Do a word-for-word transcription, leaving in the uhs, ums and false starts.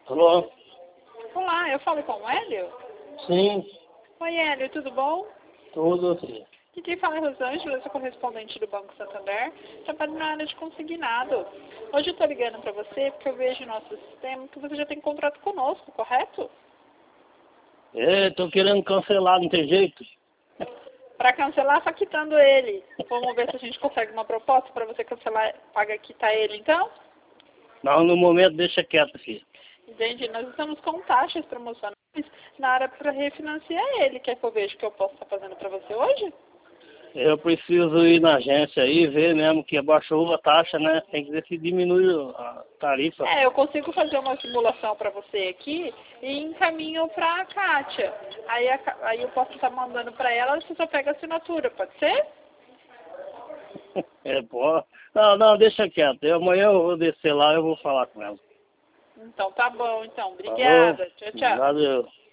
Alô? Olá, eu falo com o Hélio? Sim, Oi, Hélio, tudo bom? tudo sim. Aqui quem fala é Rosângela, eu sou correspondente do Banco Santander, trabalho na área de consignado. Hoje eu estou ligando para você porque eu vejo no nosso sistema que você já tem contrato conosco, correto? É, tô querendo cancelar, não tem jeito? Para cancelar, só quitando ele. Vamos ver se a gente consegue uma proposta para você cancelar, paga quitar ele, então? Não, no momento deixa quieto, filho. Entende? Nós estamos com taxas promocionais na área para refinanciar ele. Quer que eu veja o que eu posso estar fazendo para você hoje? Eu preciso ir na agência aí, ver mesmo que abaixou a taxa, né? Tem que ver se diminui a tarifa. É, eu consigo fazer uma simulação para você aqui e encaminho para a Kátia. Aí, a, Cá- aí eu posso estar mandando para ela, você só pega a assinatura, pode ser? É, pô. Não, não, deixa quieto. Eu, amanhã eu vou descer lá e eu vou falar com ela. Então tá bom, então. Falou? Obrigada. Tchau, tchau. Valeu.